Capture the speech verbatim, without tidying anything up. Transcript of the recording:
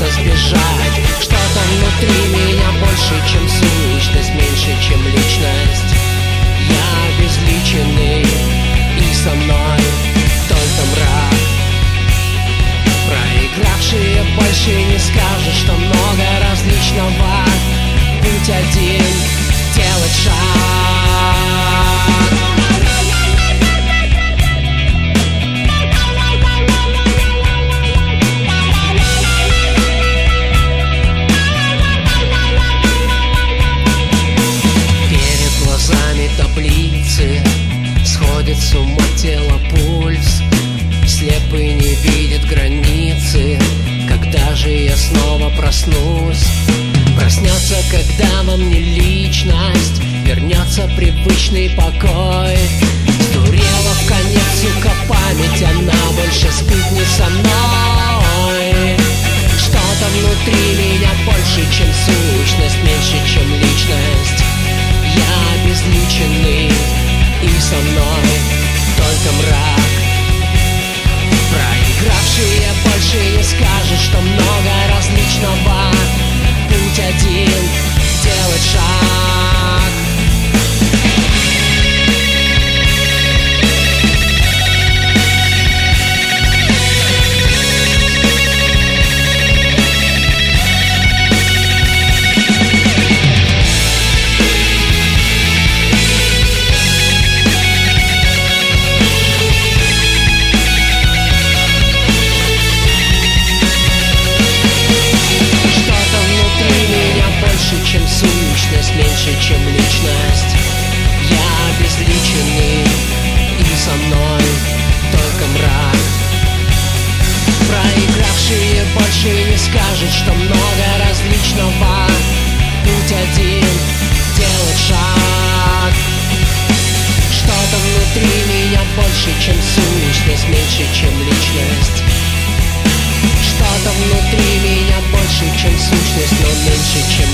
сбежать. Что-то внутри меня больше, чем сущность, меньше, чем личность. Я обезличенный, и со мной только мрак. Проигравшие больше не скажут, что много различного. Путь один — делать шаг. Перед глазами таблицы, сходит с ума тело, пульс. Слепый не видит границы. Когда же я снова проснусь? Проснется, когда во мне личность вернется привычный покой. Сдурела в конец, сука, память, она больше спит не со мной. Что-то внутри меня больше, чем сущность, меньше, чем личность. Я обезличенный, и со мной только мрак. Проигравшие больше не скажут, что много различного. Путь один — делать шаг. Чем сущность, меньше, чем личность. Я обезличенный, и со мной только мрак. Проигравшие больше не скажут, что много различного. Путь один — делать шаг. Что-то внутри меня больше, чем сущность, меньше, чем личность. Что-то внутри меня больше, чем сущность, но меньше, чем